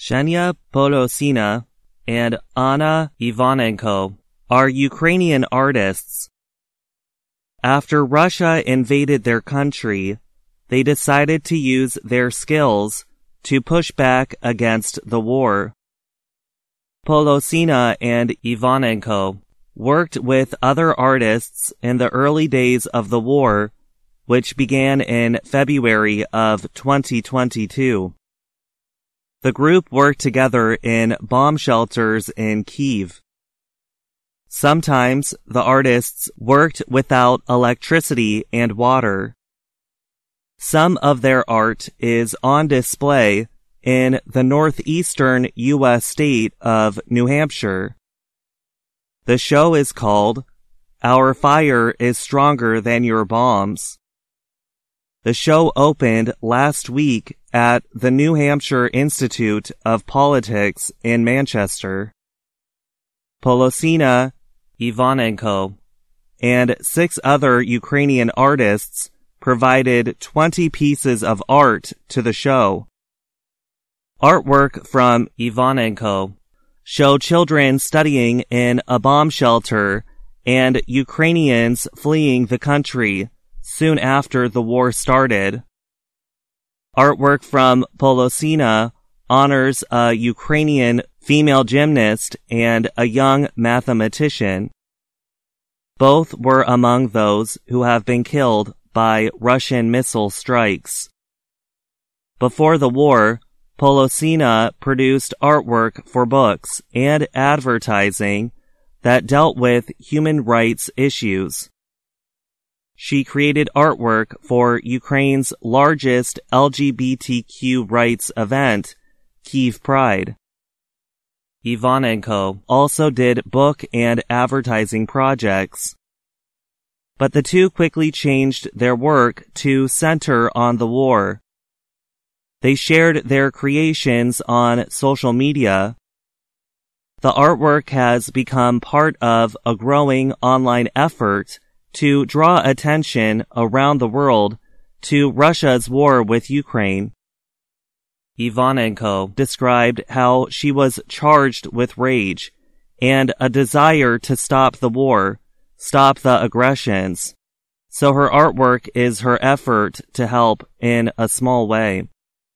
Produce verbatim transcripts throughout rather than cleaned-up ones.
Ksenia Polosina and Anna Ivanenko are Ukrainian artists. After Russia invaded their country, they decided to use their skills to push back against the war. Polosina and Ivanenko worked with other artists in the early days of the war, which began in February of twenty twenty-two. The group worked together in bomb shelters in Kyiv. Sometimes the artists worked without electricity and water. Some of their art is on display in the northeastern U S state of New Hampshire. The show is called Our Fire is Stronger Than Your Bombs. The show opened last week at the New Hampshire Institute of Politics in Manchester. Polosina, Ivanenko, and six other Ukrainian artists provided twenty pieces of art to the show. Artwork from Ivanenko show children studying in a bomb shelter and Ukrainians fleeing the country soon after the war started. Artwork from Polosina honors a Ukrainian female gymnast and a young mathematician. Both were among those who have been killed by Russian missile strikes. Before the war, Polosina produced artwork for books and advertising that dealt with human rights issues. She created artwork for Ukraine's largest L G B T Q rights event, Kyiv Pride. Ivanenko also did book and advertising projects. But the two quickly changed their work to center on the war. They shared their creations on social media. The artwork has become part of a growing online effort to draw attention around the world to Russia's war with Ukraine. Ivanenko described how she was charged with rage and a desire to stop the war, stop the aggressions. So her artwork is her effort to help in a small way.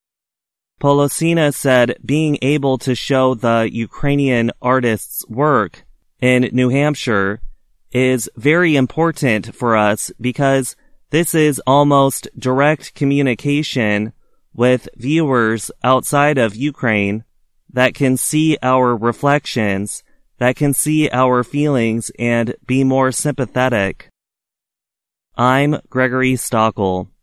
Polosina said being able to show the Ukrainian artists' work in New Hampshire is very important for us because this is almost direct communication with viewers outside of Ukraine that can see our reflections, that can see our feelings and be more sympathetic. I'm Gregory Stockel.